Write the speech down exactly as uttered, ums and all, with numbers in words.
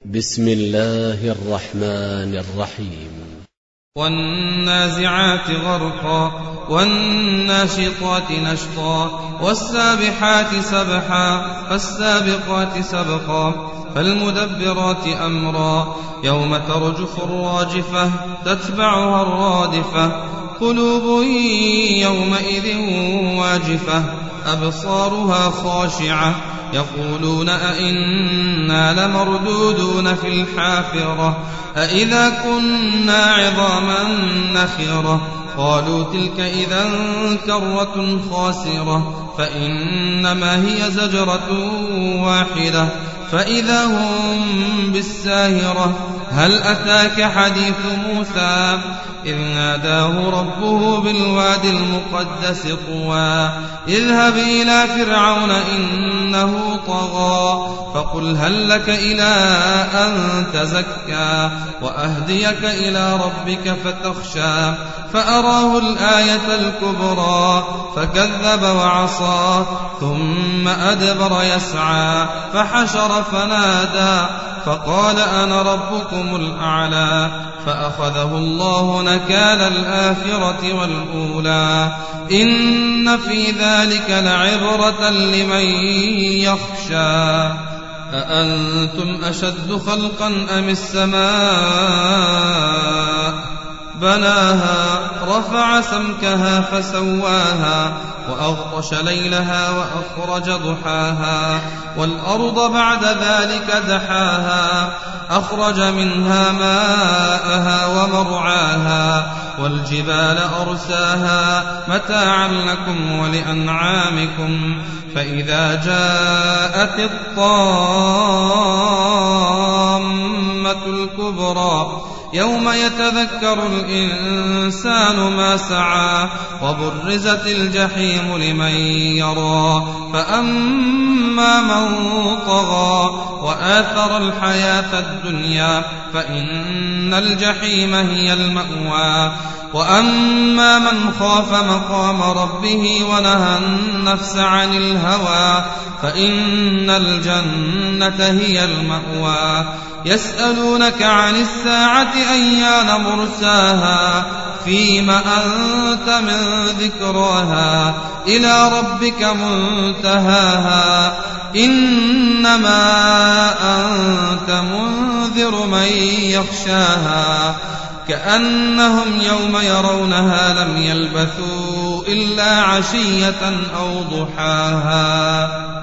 بسم الله الرحمن الرحيم. والنازعات غرقا والناشطات نشطا والسابحات سبحا فالسابقات سبقا فالمدبرات أمرا يوم ترجف الراجفة تتبعها الرادفة قلوب يومئذ واجفة أبصارها خاشعة يقولون أئنا لمردودون في الحافرة أئذا كنا عظاما نخرة قالوا تلك إذا كرة خاسرة فإنما هي زجرة واحدة فإذا هم بالساهرة هل أتاك حديث موسى إذ ناداه ربه بالوادي المقدس طوى اذهب إلى فرعون إنه طغى فقل هل لك إلى أن تزكى وأهديك إلى ربك فتخشى فأراه الآية الكبرى فكذب وعصى ثم أدبر يسعى فحشر فنادى فقال أنا ربكم الأعلى فأخذه الله نكال الآخرة والأولى إن في ذلك لعبرة لمن يخشى أأنتم أشد خلقا أم السماء بناها رفع سمكها فسواها وأغطش ليلها وأخرج ضحاها والأرض بعد ذلك دحاها أخرج منها ماءها ومرعاها والجبال أرساها متاعا لكم ولأنعامكم فإذا جاءت الطامة الكبرى يوم يتذكر الإنسان ما سعى وبرزت الجحيم لمن يرى فأما من طغى وآثر الحياة الدنيا فإن الجحيم هي المأوى وأما من خاف مقام ربه ونهى النفس عن الهوى فإن الجنة هي المأوى يسألونك عن الساعة أيان مرساها فيم أنت من ذكراها إلى ربك منتهاها إنما أنت منذر من يخشاها كأنهم يوم يرونها لم يلبثوا إلا عشية أو ضحاها.